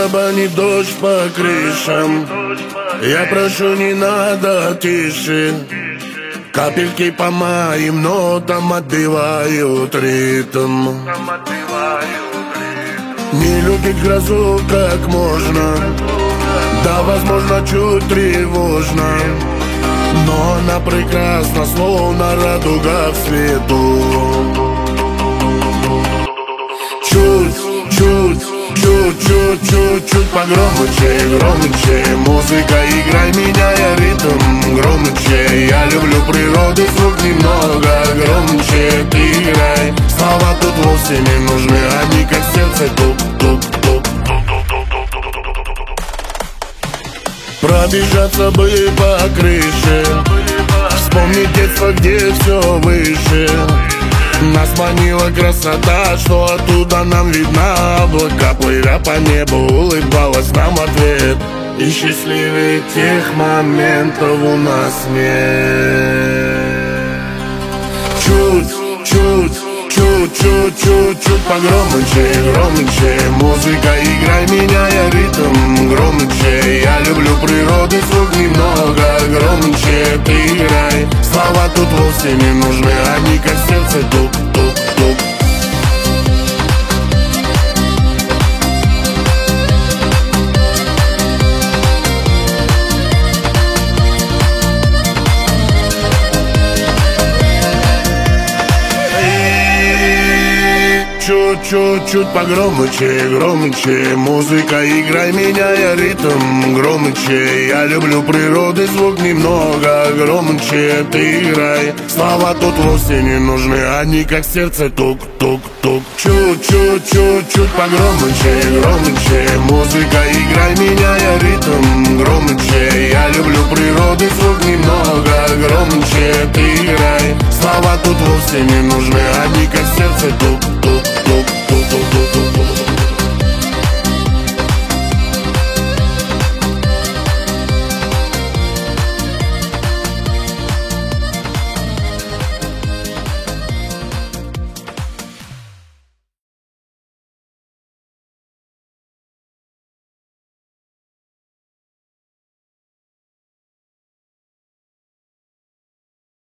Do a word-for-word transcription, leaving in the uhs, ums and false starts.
барабанит дождь по крышам. Я прошу, не надо тише. Капельки по моим нотам отбивают ритм. Не любить грозу как можно, да, возможно, чуть тревожно, но она прекрасна, словно радуга в свету. Чуть, чуть, чуть, чуть, чуть, чуть погромче, громче. Музыка, играй, меняя ритм. Громче, я люблю природу, звук немного громче. Ты играй, слова тут вовсе не нужны, они как сердце тук-тук-тук. Пробежаться бы по крыше, вспомнить детство, где все выше. Нас манила красота, что оттуда нам видна. Облака, плывя по небу, улыбалась нам в ответ. И счастливее тех моментов у нас нет. Чуть, чуть, чуть, чуть, чуть, чуть погромче, громче. Музыка, играй, меняя ритм. Громче, я люблю природу, звук немного громче. Ты играй, слова тут вовсе не нужны, они как сердце тук-тук-тук. Чуть-чуть погромче, громче. Музыка, играй, меняя ритм. Громче, я люблю природу, звук немного громче. Ты играй, слова тут вовсе не нужны, они как сердце тук-тук-тук. Чуть-чуть, чуть-чуть погромче, громче. Музыка, играй, меняя ритм. Громче, я люблю природу, звук немного громче. Ты играй, слова тут вовсе не нужны, они как сердце тук.